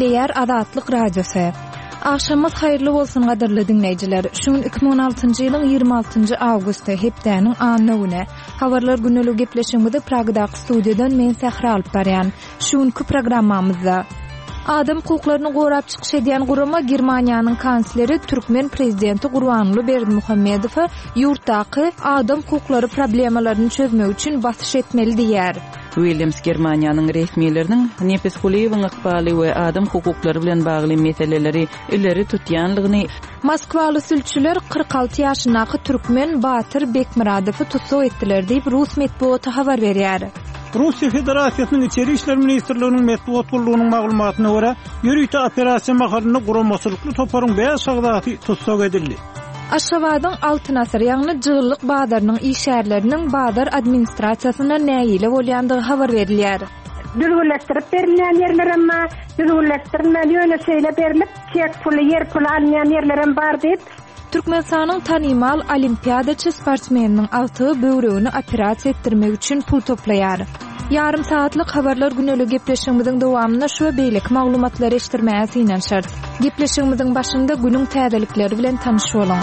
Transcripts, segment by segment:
Nükleer Azatlyk Radiosu. Akşamız hayırlı bolsun gaderli dinleyijiler. Şuň 2016-njy ýylyň 26-njy awgusty hepdäniň anyny güne. Habarlar güneligi gepleşigimizde Pragdaky studiýadan men Sähra alyp barýan. Şuňky programmamyzda Adam hukuklaryny gorap çykyş edýän gurama Germaniýanyň kansleri Türkmen prezidenti Gurbanly Berdimuhammedow ýurtdaky adam hukuklary problemalaryny çözmek üçin basyş etmeli diýär. Williams Germaniýanyň resmiýetleriniň nepeskulyň ykbaly we adam hukuklary bilen bagly meseleleri ileri tutýanlygyny Moskwaly sülçüler 46 ýaşyndaky Türkmen Batyr Bekmuradowy tutsak etdiler diýip Rus medeniýeti habar berýär. Russiya Federasiýasynyň Içeri işler ministrliginiň medeniýet gurulunyň maglumatyna görä, ýürüýte operasiýa maharyny guramaçylykly toparyň 5 şagdaty tutsak edildi. Aşgabatyň Altynasar ýagny jyllyk badarynyň işgärleriniň badar administrasiýasyna näýile bolýandygy habar berilýär. Düzgünleştirip berilen yerler ama düzgünleştirilmeli ýöne şeýle berilip, çek puly, yer puly almayan yerlerim bar diýip Türkmenistanyň tanymal olimpiadaçy sportmeniniň alty böwregini operasiýa etdirmek üçin pul toplaýar. Yarım saatlyk habarlar güneligi gepleşigimiziň dowamyna şu beýlik maglumatlary eşitdirmäge synan şart. Gepleşigimiziň başynda günüň täzelikleri bilen tanyş bolan.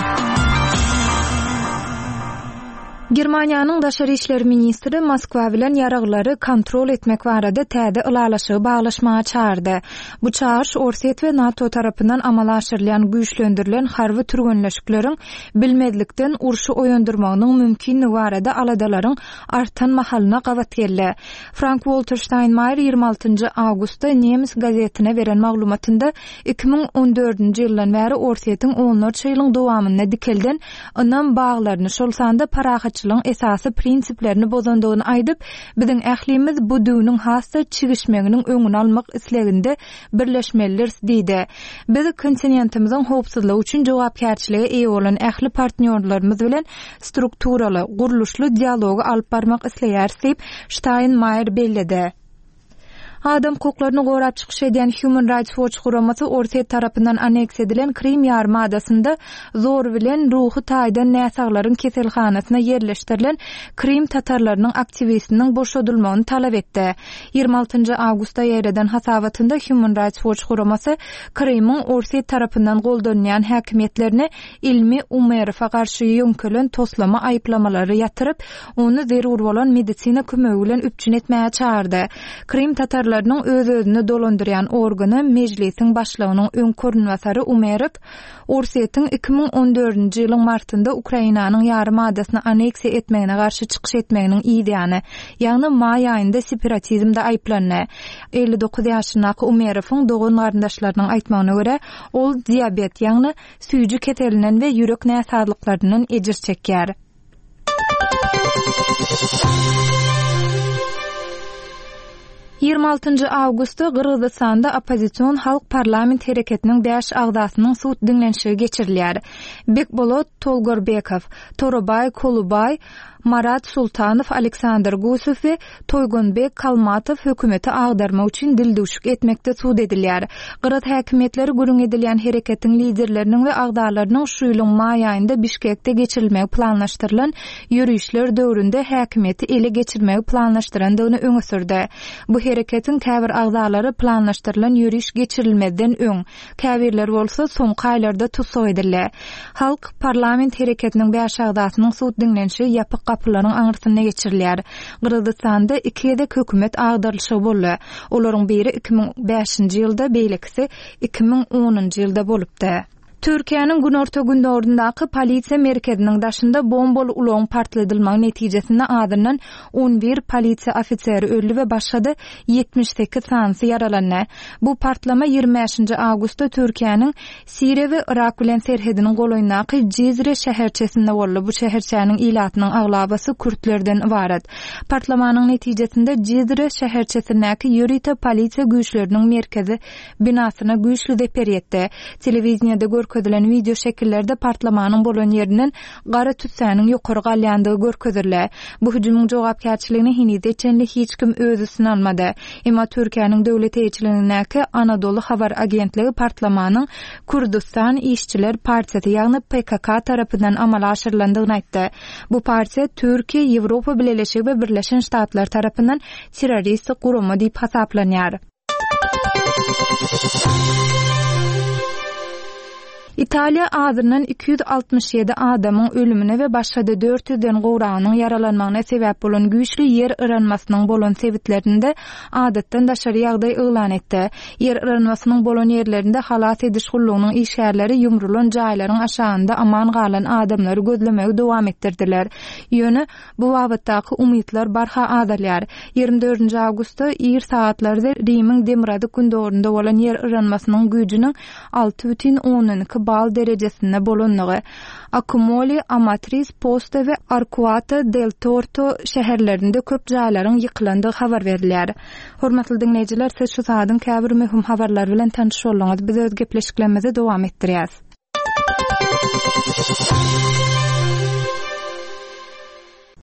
Germaniýanyň daşary işler ministri Moskwa bilen ýaraglary kontrol etmek barada täze ulalaşygy baglaşmaga çağırdy. Bu çağırış Orset we NATO tarapyndan amala aşyrylýan güýçlendirilen harby türgünleşikleriň bilmedlikden urşy oýandyrmagynyň mümkinligi barada aladalaryň artan mahalyna gabat geldi. Frank-Walter Steinmeier 26-njy awgustda Nemis gazetine beren maglumatynda 2014-nji ýyldan bäri Orsetiň 14 ýylyň dowamyna dikelden anam baglaryny şol sanda parahat esasy prinsiplerini bozandygyny aýdyp, biziň ählimiz bu düwüniň hassa çigişmeginiň öňüni almak isleginde birleşmeliler diýdi. Biz kontinentimizin howpsuzlygy üçin jogapkärçiligi eýe bolan ähli partnerlerimiz bilen strukturaly, guruluşly dialogy alyp barmak isleýäris diýip Steinmeier bellädi. Adam hukuklaryny gorap çykyş edýän Human Rights Watch guramasy Orset tarapyndan aneks edilen Krim ýarmadasynda zor bilen ruhy taýdan näsaglaryň keselhanasyna ýerleşdirilen Krim tatarlarynyň aktivistiniň boşadylmagyny talap etdi. 26-njy awgustda ýereden hasabatynda Human Rights Watch guramasy Krimyň Orset tarapyndan goldanýan häkimetlerini ilmi Umerowa garşy ýönkelen toslama aýyplamалary ýatyryp, onu zerur bolan medisina kömegi bilen üpçün etmäge çağırdy. Krim tatar öz-özüni dolandyrýan organy meclisiň başlygynyň öň körnäsari Umerov Orsetiň 2014-nji ýylyň martynda Ukrainanyň ýarym adasyny aneksiýa etmegine garşy çykyş etmeginiň ideýany, ýagny may aýynda separatizmde aýplandy. 59 ýaşyndaky Umerowyň dogan garyndaşlarynyň aýtmagyna görä, ol diabet, ýagny süýji ketelinden we ýürek näsazlyklarynyň ejir çekýär. 26-njy awgustda Gyrgyzstanda opozisiýon halk parlament hereketiniň 5 agdasynyň suwt dinlenşigi geçirilýär. Bekbolot Tolgorbekow, Torobay Kolubay, Marat Sultanow, Aleksandr Gusow we Toygonbek Kalmatow hökümeti agdarma üçin dildüşük etmekde suwd edilýär. Gyrgyz häkimetleri gürüň edilýän hereketiň liderleriniň we agdalarynyň şu ýylyň may aýynda Bişkekde geçirilmegi planlaşdyrylan ýürüýüşler döwründe häkimeti ele geçirmegi planlaşdyrandygyny öňe sürdi. Bu hereketiň käbir agdalary planlaşdyrylan ýürüýüş geçirilmeden öň, käbirler bolsa soňky aýlarda tutsak edildi. Halk parlament hereketiniň 5 agdasynyň suwt dinlenşigi ýapyk kapılaryň aňyrsyna geçirilýär. Gyrgyzstanda 2 ýedek hökümet agdarlyşy boldy. Olaryň biri 2005-nji ýylda, beýlekisi 2010-njy ýylda bolupdy. Türkiýanyň günorta gündöründaky polisiýa merkeziniň daşynda bombaly uloň partladylmagy netijesinde adynyň 11 polisiýa ofiseri öldü we başga da 78 sansy yaralandy. Bu partlama 25-nji awgustda Türkiýanyň Siriýa we Irak bilen serhediniň golaýyndaky Cizre şäherçesinde boldy. Bu şäherçäniň ilatynyň aglabasy kürtlerden ibarat. Partlamanyň netijesinde Cizre şäherçesindäki ýürüýte polisiýa güýçleriniň merkezi binasyna güýçli zeper ýetdi. Telewiziýada görkezdilen video şekillerde partlamanyň bolan ýerinden gara tütsäniň ýokary galýandygy görkezildi. Bu hüjümüň jogapkärçiligini hinide etjänli hiç kim öz üstüne almady. Emma Türkiýanyň döwlet eýçiligindäki Anadolu habar agentligi partlamanyň Kurdistan işçiler partiyasy ýagny PKK tarapyndan amala aşyrylandygyny aýtdy. Bu partiýa Türkiýe, Ýewropa Birleşigi we Birleşen Ştatlar tarapyndan terroristik gurama diýip hasaplanýar. İtaliya azından 267 adamın ölümüne ve başga 400'den gowranyň yaralanmagyna sebäp bolan güýçli yer ýaranmasynyň bolan sebitlerinde adatdan daşary ýagdaý ýylan etdi. Yer ýaranmasynyň bolan ýerlerinde halat ediş gullugynyň işgärleri ýumrulan jaýlaryň aşagynda aman galan adamlary gözlemegi dowam etdirdiler. Ýöne bu wagtdaky umytlar barha adalýar. 24 awgustda ýer saatlarda Rimiň Demirady gündorunda bolan yer ýaranmasynyň güýjüniň 6,10 bal derejesinde bolanlygy Accumoli, Amatrice, Posta we Arcuata del Torto şäherlerinde köp jaýlaryň ýykylandygy habar berilýär. Hormatly dinleýijiler, siz şu saatyň käbir möhüm habarlar bilen tanış bolýaňyz. Biz öz gepleşiklerimizi dowam etdirýäs.